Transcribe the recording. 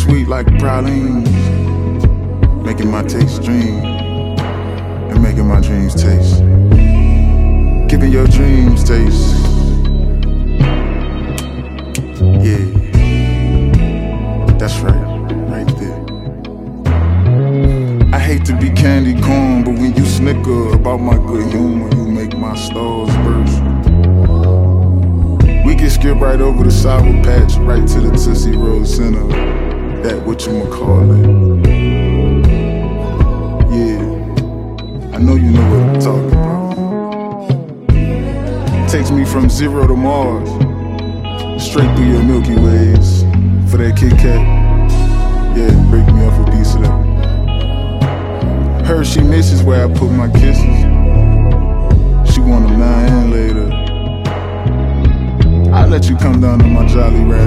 sweet like pralines, making my taste dream and making my dreams taste. Giving your dreams taste. Yeah, that's right, right there. I hate to be candy corn, but when you snicker about my good humor, you make my stars burst. We can skip right over the sour patch, right to the Tootsie Roll center. That whatchamacallit. Yeah, I know you know what I'm talking about. Takes me from 0 to Mars, straight through your Milky Ways. For that Kit Kat, yeah, break me off a piece of that. Heard she misses where I put my kisses. She want them now and later. I let you come down to my Jolly Rancher.